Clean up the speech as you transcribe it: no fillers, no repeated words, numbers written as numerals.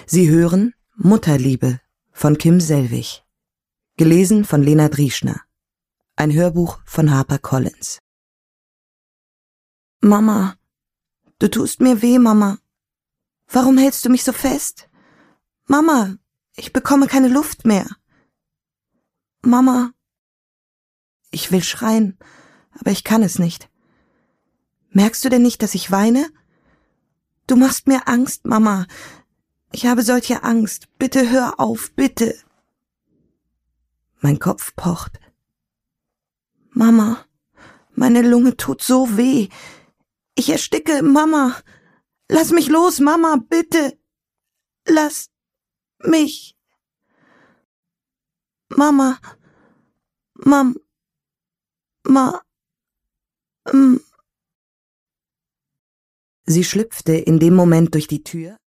Sie hören Mutterliebe von Kim Selwig. Gelesen von Lena Drieschner. Ein Hörbuch von HarperCollins. Mama, du tust mir weh, Mama. Warum hältst du mich so fest? Mama, ich bekomme keine Luft mehr. Mama, ich will schreien, aber ich kann es nicht. Merkst du denn nicht, dass ich weine? Du machst mir Angst, Mama. Ich habe solche Angst. Bitte hör auf, bitte. Mein Kopf pocht. Mama, meine Lunge tut so weh. Ich ersticke, Mama. Lass mich los, Mama, bitte. Lass mich. Mama. Sie schlüpfte in dem Moment durch die Tür